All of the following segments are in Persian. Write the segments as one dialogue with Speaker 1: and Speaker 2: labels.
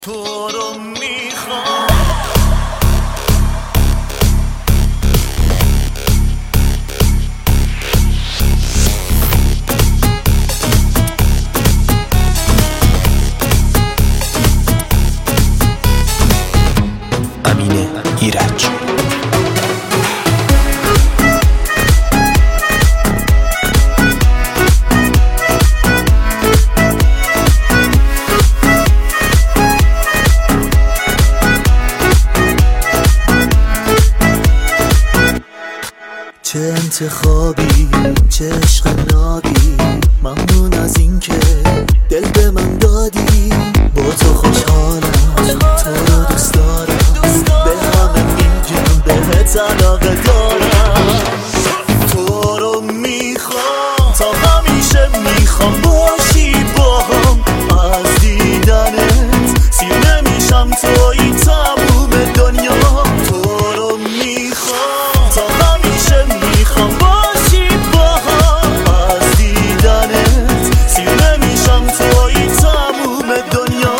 Speaker 1: تو رو میخوام.
Speaker 2: امین ایرج.
Speaker 3: چه انتخابی، چه عشق نابی، ممنون از این که دل به من دادی. با تو خوشحالم، تو رو دوست دارم، به همه میگم بهت علاقه دارم. تو رو میخوام، تا همیشه میخوام باشی باهم. از دیدنت سیر نمیشم، تویی تموم دنیا. تو رو میخوام، تا همیشه میخوام باشی باهم. از دیدنت سیر نمیشم، تویی تموم دنیا.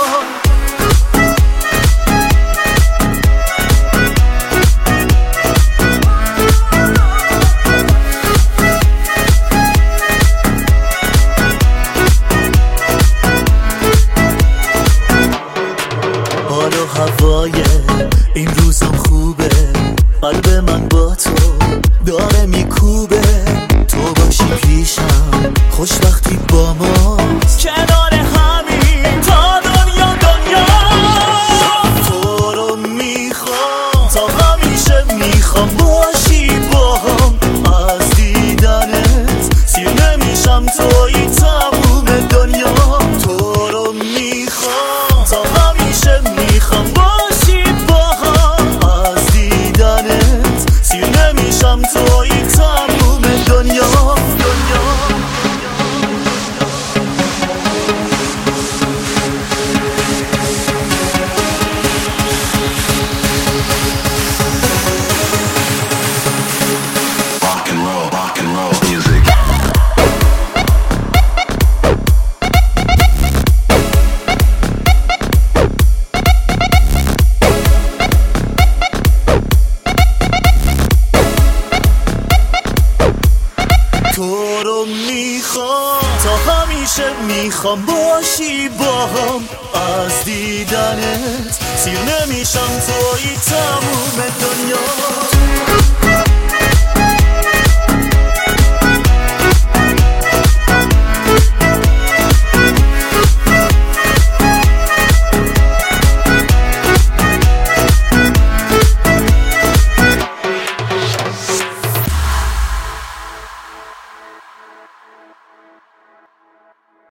Speaker 3: حال و هوای این روزم خوبه، قلب من با تو داره میکوبه. تو باشی پیشم، خوشبختی با ماست، کنار همین تا دنیا دنیا. تو رو میخوام، تا همیشه میخوام باشی باهم. از دیدنت سیر نمیشم، تویی تموم دنیا. تو رو میخوام، تا همیشه میخوام باشی باهم. از دیدنت سیر نمیشم، تویی تموم دنیا.
Speaker 2: Rock and roll music.
Speaker 3: تو رو میخوام، تا همیشه میخوام باشی باهم. از دیدنت سیر نمیشم، تویی تموم دنیا.